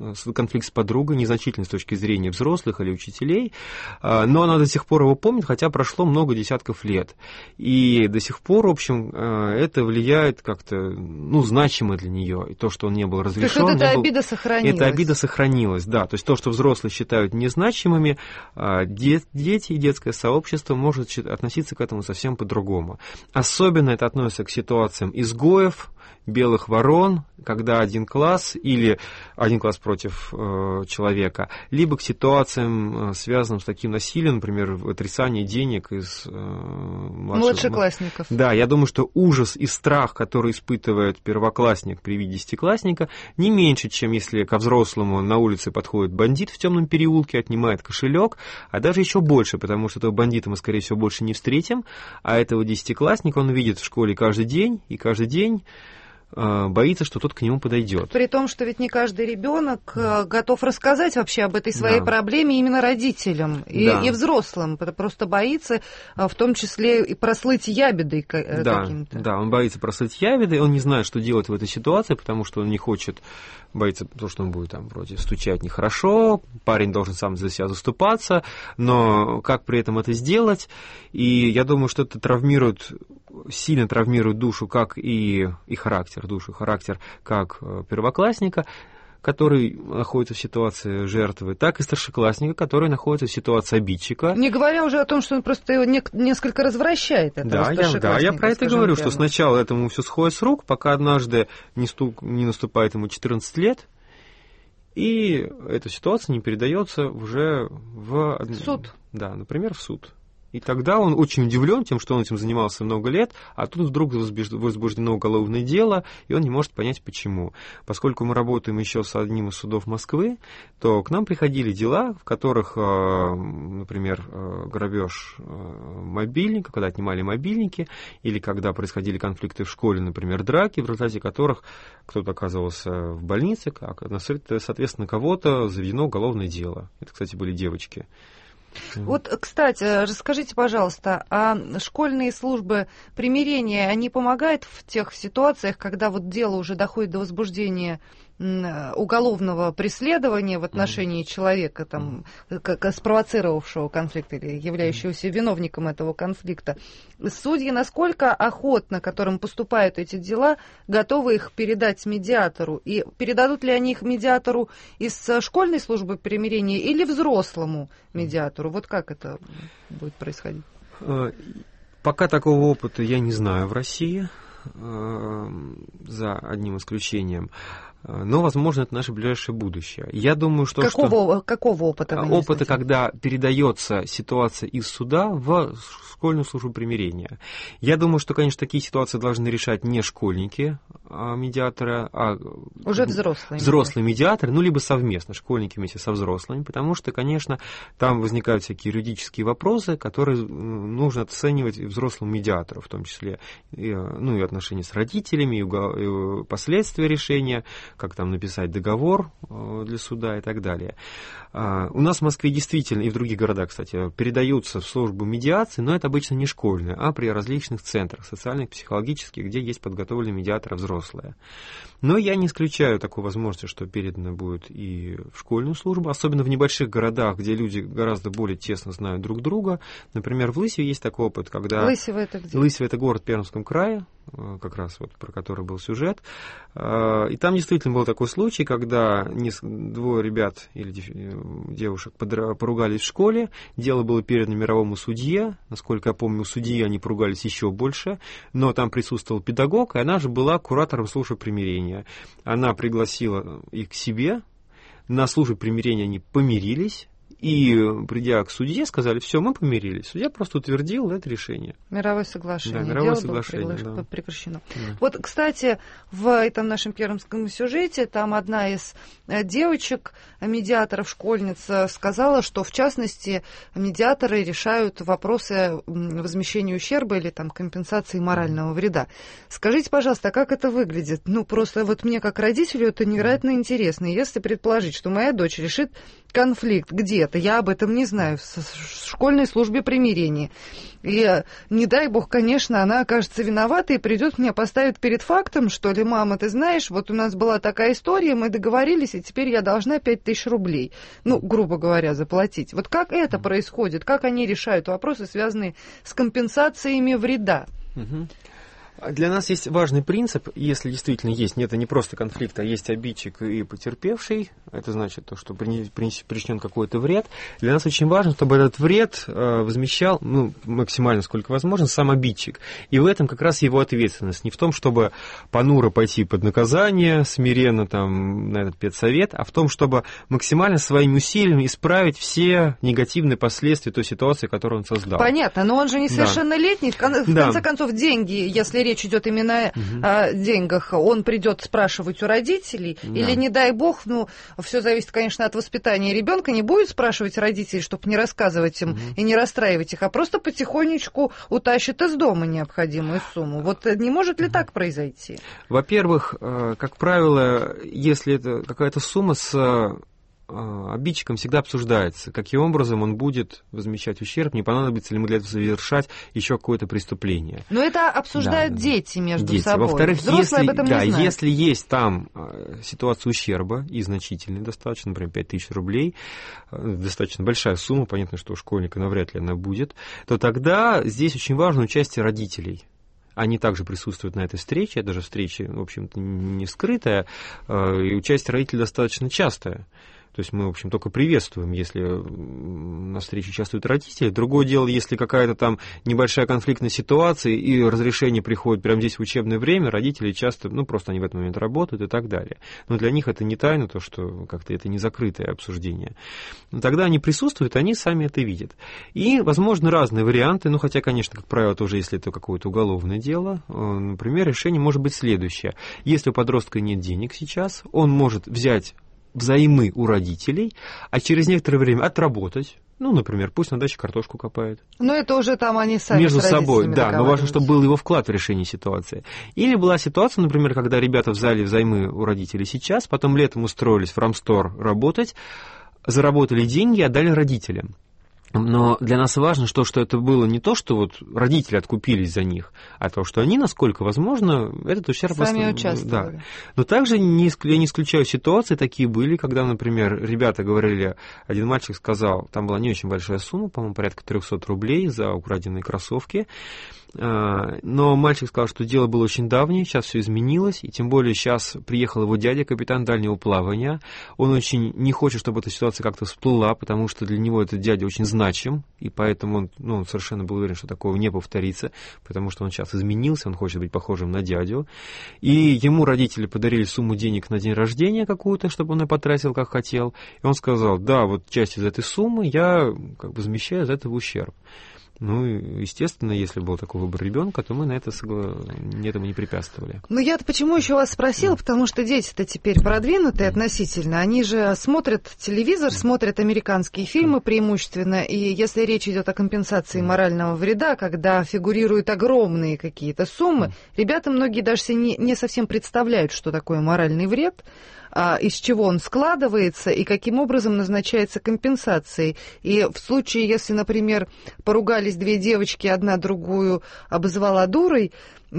конфликт с подругой, незначительный с точки зрения взрослых или учителей, но она до сих пор его помнит, хотя прошло много десятков лет. И до сих пор, в общем, это влияет как-то, ну, значимо для нее. И то, что он не был разрешен... То есть вот эта был... обида сохранилась. Эта обида сохранилась, да. То есть то, что взрослые считают незначимыми, дети и детское сообщество может относиться к этому совсем по-другому. Особенно это относится к ситуациям изгоев, белых ворон, когда один класс или один класс против э, человека, либо к ситуациям, э, связанным с таким насилием, например, отрицание денег из э, младших... младшеклассников. Да, я думаю, что ужас и страх, который испытывает первоклассник при виде десятиклассника, не меньше, чем если ко взрослому на улице подходит бандит в темном переулке, отнимает кошелек, а даже еще больше, потому что этого бандита мы, скорее всего, больше не встретим, а этого десятиклассника он видит в школе каждый день, и каждый день боится, что тот к нему подойдет. При том, что ведь не каждый ребенок готов рассказать вообще об этой своей да. проблеме именно родителям и, да. и взрослым. Просто боится, в том числе, и прослыть ябедой да. каким-то. Да, он боится прослыть ябедой, он не знает, что делать в этой ситуации, потому что он не хочет, боится того, что он будет там вроде стучать нехорошо, парень должен сам за себя заступаться, но как при этом это сделать? И я думаю, что это травмирует, сильно травмирует душу, как и, и характер, душу, характер как первоклассника, который находится в ситуации жертвы, так и старшеклассника, который находится в ситуации обидчика. Не говоря уже о том, что он просто его не, несколько развращает, этого да, старшеклассника. Я, да, я про это говорю, прямо. Что сначала этому все сходит с рук, пока однажды не, ступ, не наступает ему четырнадцать лет, и эта ситуация не передается уже в... суд. Да, например, в суд. И тогда он очень удивлен тем, что он этим занимался много лет, а тут вдруг возбуждено уголовное дело, и он не может понять, почему. Поскольку мы работаем еще с одним из судов Москвы, то к нам приходили дела, в которых, например, грабеж мобильника, когда отнимали мобильники, или когда происходили конфликты в школе, например, драки, в результате которых кто-то оказывался в больнице, а, соответственно, кого-то заведено уголовное дело. Это, кстати, были девочки. Вот, кстати, расскажите, пожалуйста, а школьные службы примирения, они помогают в тех ситуациях, когда вот дело уже доходит до возбуждения уголовного преследования в отношении mm-hmm. человека, там, как, спровоцировавшего конфликт или являющегося виновником этого конфликта? Судьи насколько охотно, которым поступают эти дела, готовы их передать медиатору? И передадут ли они их медиатору из школьной службы примирения или взрослому медиатору? Вот как это будет происходить? Пока такого опыта я не знаю в России, за одним исключением. Но, возможно, это наше ближайшее будущее. Я думаю, что... Какого, что... какого опыта? Опыта, когда передается ситуация из суда в школьную службу примирения. Я думаю, что, конечно, такие ситуации должны решать не школьники, а медиаторы, а... Уже взрослые. Взрослые медиаторы, ну, либо совместно, школьники вместе со взрослыми, потому что, конечно, там возникают всякие юридические вопросы, которые нужно оценивать и взрослому медиатору, в том числе, и, ну, и отношения с родителями, и последствия решения, как там написать договор для суда и так далее. У нас в Москве действительно, и в других городах, кстати, передаются в службу медиации, но это обычно не школьные, а при различных центрах социальных, психологических, где есть подготовленные медиаторы взрослые. Но я не исключаю такой возможности, что передано будет и в школьную службу, особенно в небольших городах, где люди гораздо более тесно знают друг друга. Например, в Лысеве есть такой опыт, когда... Лысево это где? Лысево это город в Пермском крае, как раз вот про который был сюжет. И там действительно был такой случай, когда двое ребят или девушек поругались в школе, дело было передано мировому судье, насколько я помню, у судьи они поругались еще больше, но там присутствовал педагог, и она же была куратором службы примирения. Она пригласила их к себе, на службе примирения они помирились, и, придя к судье, сказали, все, мы помирились. Судья просто утвердил это решение. Мировое соглашение. Да, мировое Дело соглашение, было пригла... да. прекращено. Да. Вот, кстати, в этом нашем пермском сюжете, там одна из девочек, медиаторов, школьниц, сказала, что, в частности, медиаторы решают вопросы возмещения ущерба или там, компенсации морального вреда. Скажите, пожалуйста, а как это выглядит? Ну, просто вот мне, как родителю, это невероятно интересно. Если предположить, что моя дочь решит конфликт где-то, я об этом не знаю, в школьной службе примирения. И, не дай бог, конечно, она окажется виноватой и придет меня поставить перед фактом, что ли, мама, ты знаешь, вот у нас была такая история, мы договорились, и теперь я должна пять тысяч рублей, ну, грубо говоря, заплатить. Вот как это происходит, как они решают вопросы, связанные с компенсациями вреда? Угу. Для нас есть важный принцип, если действительно есть, нет, это не просто конфликт, а есть обидчик и потерпевший, это значит то, что причинен какой-то вред. Для нас очень важно, чтобы этот вред возмещал, ну, максимально сколько возможно, сам обидчик. И в этом как раз его ответственность. Не в том, чтобы понуро пойти под наказание, смиренно там на этот педсовет, а в том, чтобы максимально своими усилиями исправить все негативные последствия той ситуации, которую он создал. Понятно, но он же несовершеннолетний, да. В да. конце концов, деньги, если речь идет именно угу. о деньгах, он придет спрашивать у родителей, да. или, не дай бог, ну, все зависит, конечно, от воспитания ребенка, не будет спрашивать родителей, чтобы не рассказывать им угу. и не расстраивать их, а просто потихонечку утащит из дома необходимую сумму. Вот не может ли угу. так произойти? Во-первых, как правило, если это какая-то сумма с обидчиком всегда обсуждается, каким образом он будет возмещать ущерб, не понадобится ли ему для этого совершать еще какое-то преступление. Но это обсуждают да, дети между дети. собой. Во-вторых, взрослые если, об этом да, не знают. Если есть там ситуация ущерба, и значительная достаточно, например, пять тысяч рублей, достаточно большая сумма, понятно, что у школьника навряд ли она будет, то тогда здесь очень важно участие родителей. Они также присутствуют на этой встрече, это же встреча, в общем-то, не скрытая, и участие родителей достаточно частое. То есть мы, в общем, только приветствуем, если на встрече участвуют родители. Другое дело, если какая-то там небольшая конфликтная ситуация, и разрешение приходит прямо здесь в учебное время, родители часто, ну, просто они в этот момент работают и так далее. Но для них это не тайна, то, что как-то это не закрытое обсуждение. Но тогда они присутствуют, они сами это видят. И, возможно, разные варианты, ну, хотя, конечно, как правило, тоже, если это какое-то уголовное дело, например, решение может быть следующее. Если у подростка нет денег сейчас, он может взять взаймы у родителей, а через некоторое время отработать. Ну, например, пусть на даче картошку копает. Но это уже там они сами между с собой, да, но важно, чтобы был его вклад в решение ситуации. Или была ситуация, например, когда ребята взяли взаймы у родителей сейчас, потом летом устроились в Рамстор работать, заработали деньги и отдали родителям. Но для нас важно, что, что это было не то, что вот родители откупились за них, а то, что они, насколько возможно, этот ущерб... Сами участвовали. Да. Но также не, я не исключаю ситуации, такие были, когда, например, ребята говорили, один мальчик сказал, там была не очень большая сумма, по-моему, порядка триста рублей за украденные кроссовки, но мальчик сказал, что дело было очень давнее, сейчас все изменилось, и тем более сейчас приехал его дядя, капитан дальнего плавания. Он очень не хочет, чтобы эта ситуация как-то всплыла, потому что для него этот дядя очень значим, и поэтому он, ну, он совершенно был уверен, что такого не повторится, потому что он сейчас изменился, он хочет быть похожим на дядю. И ему родители подарили сумму денег на день рождения какую-то, чтобы он ее потратил, как хотел. И он сказал, да, вот часть из этой суммы я как бы возмещаю за этого ущерб. Ну, естественно, если был такой выбор ребенка, то мы на это этому не препятствовали. Ну, я-то почему еще вас спросила, потому что дети-то теперь продвинутые относительно, они же смотрят телевизор, смотрят американские фильмы преимущественно, и если речь идет о компенсации морального вреда, когда фигурируют огромные какие-то суммы, ребята многие даже не, не совсем представляют, что такое моральный вред, из чего он складывается и каким образом назначается компенсацией. И в случае, если, например, поругались две девочки, одна другую обозвала дурой,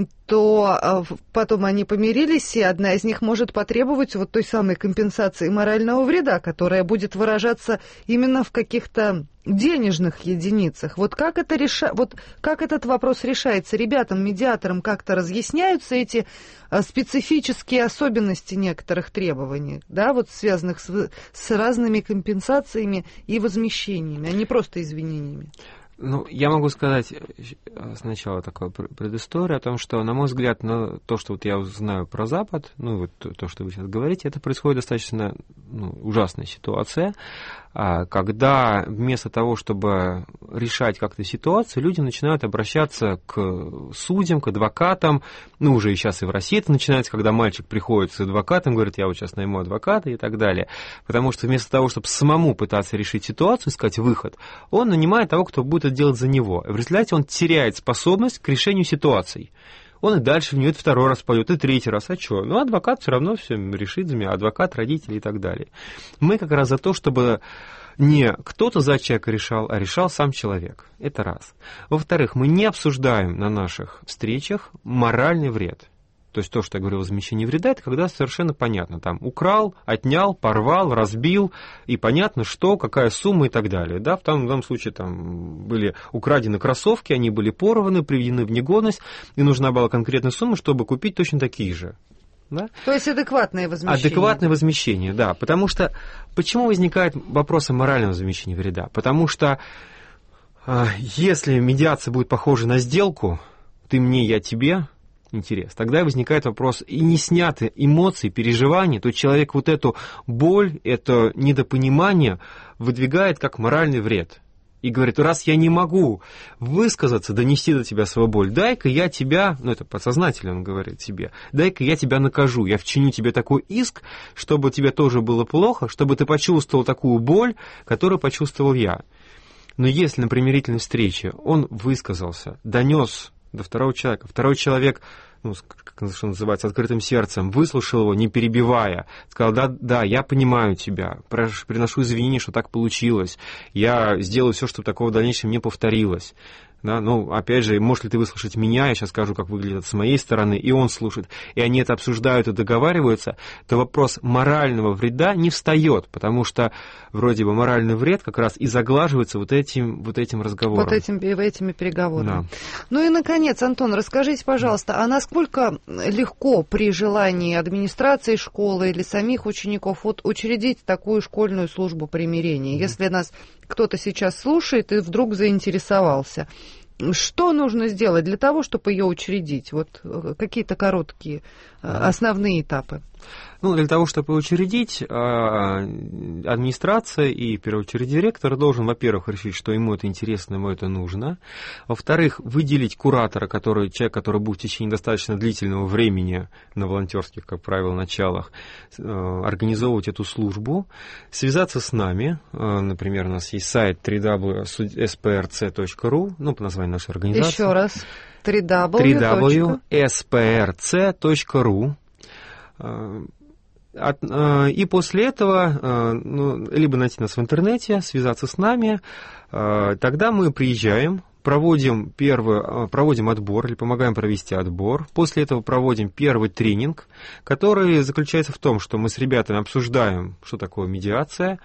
то потом они помирились, и одна из них может потребовать вот той самой компенсации морального вреда, которая будет выражаться именно в каких-то денежных единицах. Вот как это реша... вот как этот вопрос решается? Ребятам, медиаторам как-то разъясняются эти специфические особенности некоторых требований, да, вот связанных с, с разными компенсациями и возмещениями, а не просто извинениями? Ну, я могу сказать сначала такую предысторию о том, что, на мой взгляд, на то, что вот я знаю про Запад, ну, вот то, что вы сейчас говорите, это происходит достаточно, ну, ужасная ситуация, когда вместо того, чтобы решать как-то ситуацию, люди начинают обращаться к судьям, к адвокатам, ну, уже и сейчас и в России это начинается, когда мальчик приходит с адвокатом, говорит, я вот сейчас найму адвоката и так далее, потому что вместо того, чтобы самому пытаться решить ситуацию, искать выход, он нанимает того, кто будет это делать за него. В результате он теряет способность к решению ситуаций. Он и дальше в нее второй раз пойдет, и третий раз. А что? Ну, адвокат все равно все решит за меня, адвокат, родители и так далее. Мы как раз за то, чтобы не кто-то за человека решал, а решал сам человек. Это раз. Во-вторых, мы не обсуждаем на наших встречах моральный вред. То есть то, что я говорил, возмещение вреда, это когда совершенно понятно. Там украл, отнял, порвал, разбил, и понятно, что, какая сумма и так далее. Да, в том, в том случае там были украдены кроссовки, они были порваны, приведены в негодность, и нужна была конкретная сумма, чтобы купить точно такие же. Да? То есть адекватное возмещение. Адекватное возмещение, да. Потому что почему возникает вопрос о моральном возмещении вреда? Потому что э, если медиация будет похожа на сделку, ты мне, я тебе, интерес, тогда возникает вопрос, и не сняты эмоции, переживания, то человек вот эту боль, это недопонимание выдвигает как моральный вред. И говорит, раз я не могу высказаться, донести до тебя свою боль, дай-ка я тебя, ну это подсознательно он говорит себе, дай-ка я тебя накажу, я вчиню тебе такой иск, чтобы тебе тоже было плохо, чтобы ты почувствовал такую боль, которую почувствовал я. Но если на примирительной встрече он высказался, донес до второго человека, второй человек, ну, как что называется, открытым сердцем, выслушал его, не перебивая, сказал, да, да, я понимаю тебя, приношу извинения, что так получилось, я сделаю все, чтобы такого в дальнейшем не повторилось. Да, ну, опять же, может ли ты выслушать меня, я сейчас скажу, как выглядит с моей стороны, и он слушает, и они это обсуждают и договариваются, то вопрос морального вреда не встает, потому что вроде бы моральный вред как раз и заглаживается вот этим, вот этим разговором. Вот этим, этими переговорами. Да. Ну и, наконец, Антон, расскажите, пожалуйста, а насколько легко при желании администрации школы или самих учеников вот, учредить такую школьную службу примирения, mm-hmm. если нас кто-то сейчас слушает и вдруг заинтересовался? Что нужно сделать для того, чтобы ее учредить? Вот какие-то короткие основные этапы. Ну, для того, чтобы учредить, администрация и, в первую очередь, директор должен, во-первых, решить, что ему это интересно, ему это нужно. Во-вторых, выделить куратора, который, человек, который будет в течение достаточно длительного времени на волонтерских, как правило, началах, организовывать эту службу, связаться с нами. Например, у нас есть сайт дабл ю дабл ю дабл ю точка эс пи ар си точка ру, ну, по названию нашей организации. Еще раз. дабл ю дабл ю дабл ю точка эс пи ар си точка ру. И после этого ну, либо найти нас в интернете, связаться с нами, тогда мы приезжаем, проводим, первый, проводим отбор или помогаем провести отбор. После этого проводим первый тренинг, который заключается в том, что мы с ребятами обсуждаем, что такое медиация.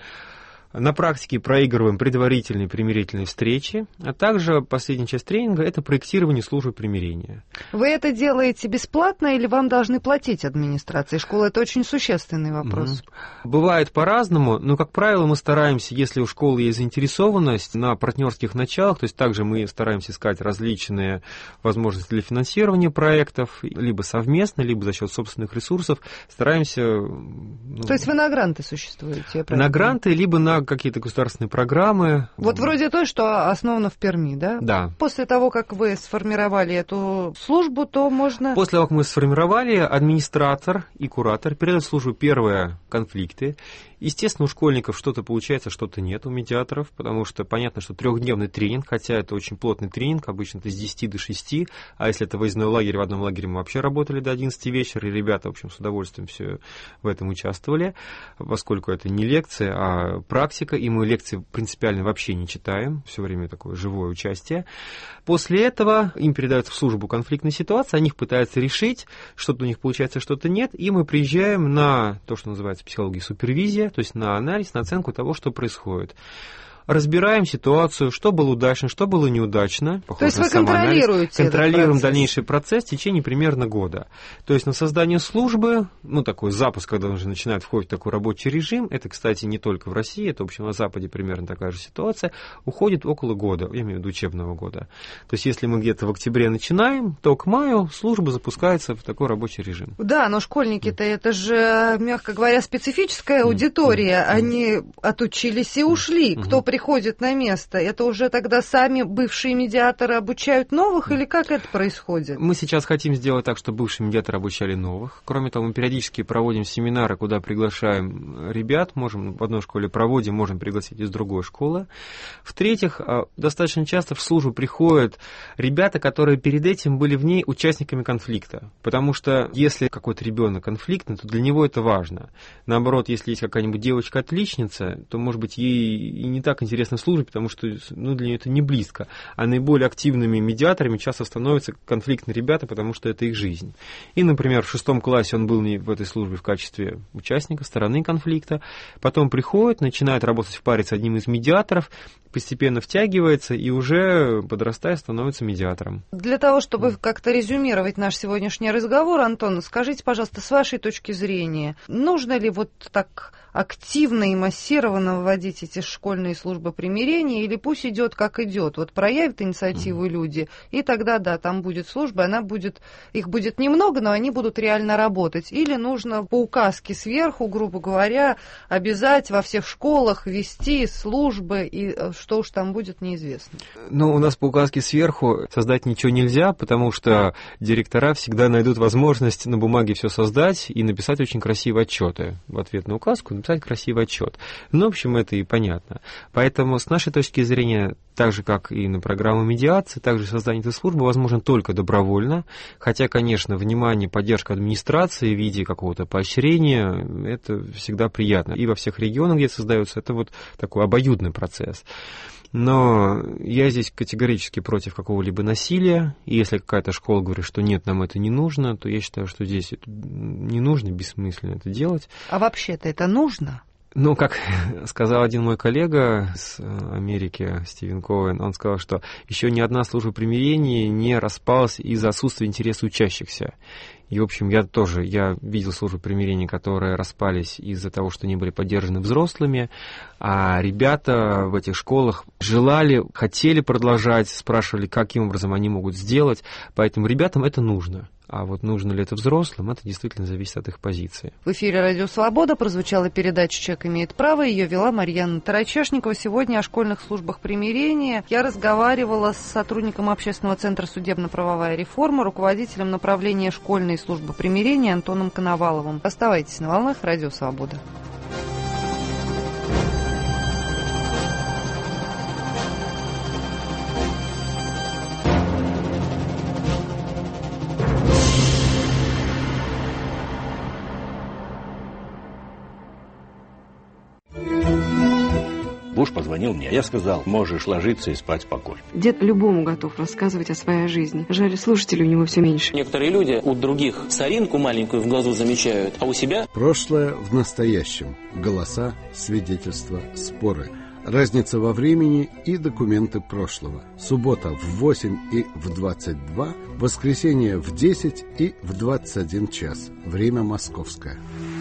На практике проигрываем предварительные примирительные встречи, а также последняя часть тренинга – это проектирование службы примирения. Вы это делаете бесплатно или вам должны платить администрации школы? Это очень существенный вопрос. Mm-hmm. Бывает по-разному, но, как правило, мы стараемся, если у школы есть заинтересованность на партнерских началах, то есть также мы стараемся искать различные возможности для финансирования проектов, либо совместно, либо за счет собственных ресурсов, стараемся… Ну, то есть вы на гранты существуете? На гранты, либо на какие-то государственные программы. Вот вроде той, что основано в Перми, да? Да. После того, как вы сформировали эту службу, то можно... После того, как мы сформировали, администратор и куратор передают в службу первые конфликты. Естественно, у школьников что-то получается, что-то нет у медиаторов, потому что понятно, что трехдневный тренинг, хотя это очень плотный тренинг, обычно это с десяти до шести, а если это выездной лагерь, в одном лагере мы вообще работали до одиннадцати вечера, и ребята, в общем, с удовольствием все в этом участвовали, поскольку это не лекция, а практика, и мы лекции принципиально вообще не читаем, все время такое живое участие. После этого им передается в службу конфликтной ситуации, они их пытаются решить, что-то у них получается, что-то нет, и мы приезжаем на то, что называется психология супервизия, то есть на анализ, на оценку того, что происходит. Разбираем ситуацию, что было удачно, что было неудачно. То есть вы контролируете Контролируем этот дальнейший процесс в течение примерно года. То есть на создание службы, ну такой запуск, когда уже начинает входить в такой рабочий режим, это, кстати, не только в России, это, в общем, на Западе примерно такая же ситуация, уходит около года, я имею в виду учебного года. То есть если мы где-то в октябре начинаем, то к маю служба запускается в такой рабочий режим. Да, но школьники-то это же, мягко говоря, специфическая аудитория. Они отучились и ушли. Кто приходит приходит на место, это уже тогда сами бывшие медиаторы обучают новых, или как это происходит? Мы сейчас хотим сделать так, чтобы бывшие медиаторы обучали новых. Кроме того, мы периодически проводим семинары, куда приглашаем ребят, можем в одной школе проводим, можем пригласить из другой школы. В-третьих, достаточно часто в службу приходят ребята, которые перед этим были в ней участниками конфликта. Потому что если какой-то ребенок конфликтный, то для него это важно. Наоборот, если есть какая-нибудь девочка-отличница, то, может быть, ей и не так интересно в службе, потому что ну, для нее это не близко. А наиболее активными медиаторами часто становятся конфликтные ребята, потому что это их жизнь. И, например, в шестом классе он был в этой службе в качестве участника, стороны конфликта. Потом приходит, начинает работать в паре с одним из медиаторов, постепенно втягивается и уже, подрастая, становится медиатором. Для того, чтобы как-то резюмировать наш сегодняшний разговор, Антон, скажите, пожалуйста, с вашей точки зрения, нужно ли вот так активно и массированно вводить эти школьные службы примирения, или пусть идет как идет, вот проявят инициативу mm-hmm. люди, и тогда, да, там будет служба, она будет, их будет немного, но они будут реально работать. Или нужно по указке сверху, грубо говоря, обязать во всех школах вести службы, и что уж там будет, неизвестно. Ну, у нас по указке сверху создать ничего нельзя, потому что директора всегда найдут возможность на бумаге все создать и написать очень красивые отчеты в ответ на указку, написать красивый отчет. Ну, в общем, это и понятно. Поэтому, с нашей точки зрения, так же, как и на программу медиации, также создание этой службы возможно только добровольно, хотя, конечно, внимание, поддержка администрации в виде какого-то поощрения, это всегда приятно. И во всех регионах, где это создается, это вот такой обоюдный процесс. Но я здесь категорически против какого-либо насилия, и если какая-то школа говорит, что нет, нам это не нужно, то я считаю, что здесь это не нужно, бессмысленно это делать. А вообще-то это нужно? Ну, как сказал один мой коллега с Америки, Стивен Коэн, он сказал, что еще ни одна служба примирения не распалась из-за отсутствия интереса учащихся. И, в общем, я тоже, я видел службы примирения, которые распались из-за того, что не были поддержаны взрослыми, а ребята в этих школах желали, хотели продолжать, спрашивали, каким образом они могут сделать, поэтому ребятам это нужно. А вот нужно ли это взрослым, это действительно зависит от их позиции. В эфире «Радио Свобода» прозвучала передача «Человек имеет право». Ее вела Марьяна Тарачешникова. Сегодня о школьных службах примирения я разговаривала с сотрудником Общественного центра «Судебно-правовая реформа», руководителем направления школьной службы примирения Антоном Коноваловым. Оставайтесь на волнах «Радио Свобода». Буш позвонил мне. Я сказал, можешь ложиться и спать спокойно. Дед любому готов рассказывать о своей жизни. Жаль, слушателей у него все меньше. Некоторые люди у других соринку маленькую в глазу замечают, а у себя... Прошлое в настоящем. Голоса, свидетельства, споры. Разница во времени и документы прошлого. Суббота в восемь и в двадцать два, воскресенье в десять и в двадцать один час. Время московское.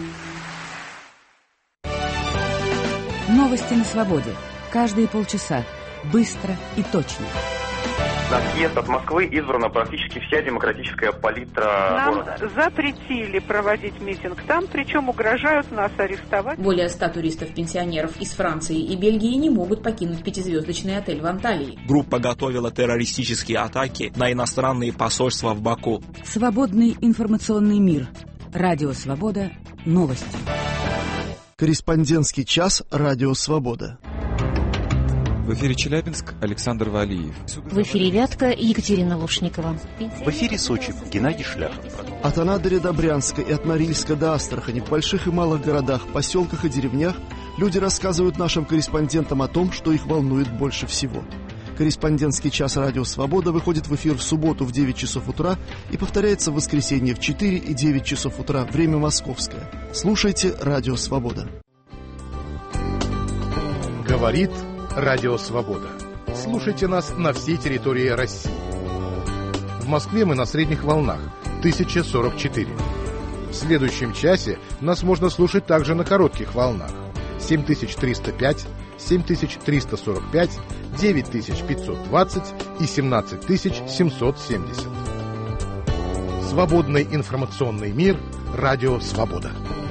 Новости на свободе. Каждые полчаса. Быстро и точно. На съезд от Москвы избрана практически вся демократическая палитра Нам города. Запретили проводить митинг там, причем угрожают нас арестовать. Более ста туристов-пенсионеров из Франции и Бельгии не могут покинуть пятизвездочный отель в Анталии. Группа готовила террористические атаки на иностранные посольства в Баку. Свободный информационный мир. Радио Свобода. Новости. Корреспондентский час «Радио Свобода». В эфире Челябинск, Александр Валиев. В эфире Вятка, Екатерина Лушникова. В эфире Сочи, Геннадий Шляхов. От Анадыря до Брянска и от Норильска до Астрахани, в больших и малых городах, поселках и деревнях люди рассказывают нашим корреспондентам о том, что их волнует больше всего. Корреспондентский час «Радио Свобода» выходит в эфир в субботу в девять часов утра и повторяется в воскресенье в четыре и девять часов утра, время московское. Слушайте «Радио Свобода». Говорит «Радио Свобода». Слушайте нас на всей территории России. В Москве мы на средних волнах тысяча сорок четыре. В следующем часе нас можно слушать также на коротких волнах семь тысяч триста пять, семь тысяч триста сорок пять, девять тысяч пятьсот двадцать и семнадцать тысяч семьсот семьдесят. Свободный информационный мир. Радио Свобода.